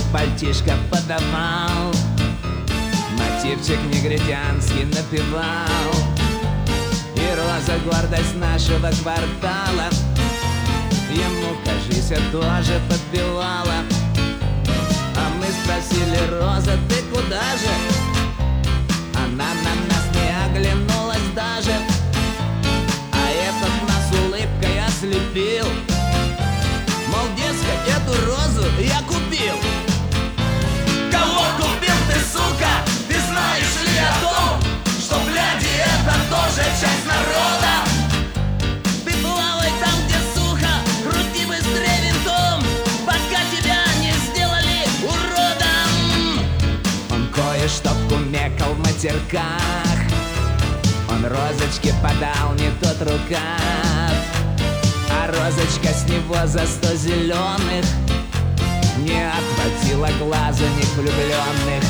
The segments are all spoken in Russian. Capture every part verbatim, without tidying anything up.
пальтишко подавал, мотивчик негритянский напевал. И Роза, гордость нашего квартала, ему, кажись, тоже подпевала. А мы спросили: Роза, ты куда же? Она на нас не оглянулась даже, а этот нас улыбкой ослепил. Мол, дескать, эту розу я купил. Кого купил ты, сука? Ты знаешь ли о том, что бляди это тоже часть народа? Ты плавай там, где сухо, крути быстрее винтом, пока тебя не сделали уродом. Он кое-что кумекал в матерках, он Розочке подал не тот рукав, а Розочка с него за сто зеленых не отводила глаза них влюбленных.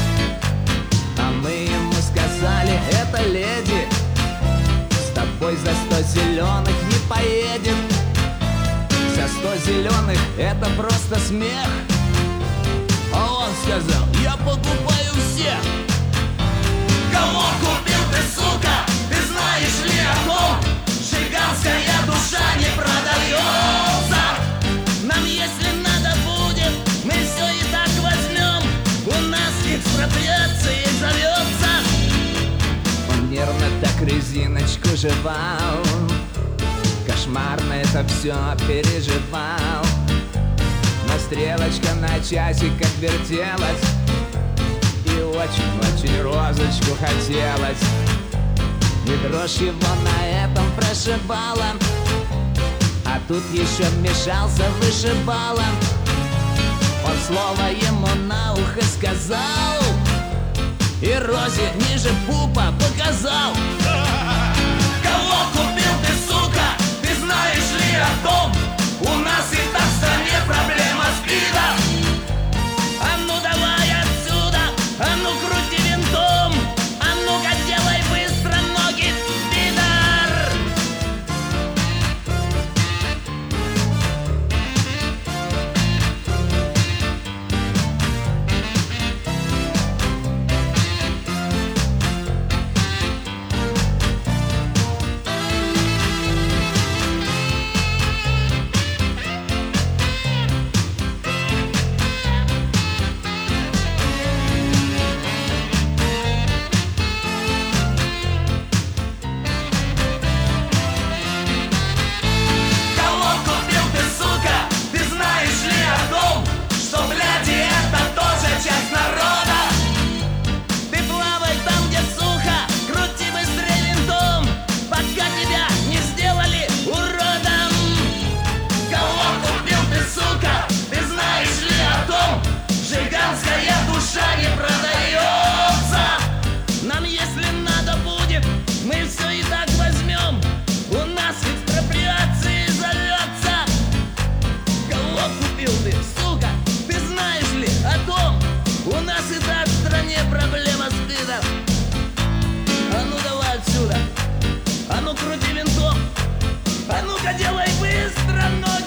А мы ему сказали: это леди с тобой за сто зеленых не поедет. За сто зеленых это просто смех. А он сказал: я покупаю всех. Кого купил ты, сука? Ты знаешь ли о том, жиганская душа не продается? Нам, если надо будет, мы все и так возьмем. У нас экспроприацией зовется. Он нервно так резиночку жевал, кошмарно это все переживал. Но стрелочка на часиках вертелась, и очень-очень Розочку хотелось. И дрожь его на этом прошибала, а тут еще вмешался вышибала. Он слово ему на ухо сказал, и Розе ниже пупа показал. Кого купил ты, сука? Ты знаешь ли о том, у нас и так в стране проблема спида? А ну давай отсюда, а ну крути винтом, а ну-ка делай быстро ноги, пидор! Проблема стыда. А ну давай отсюда, а ну крути винтом, а ну-ка делай быстро, но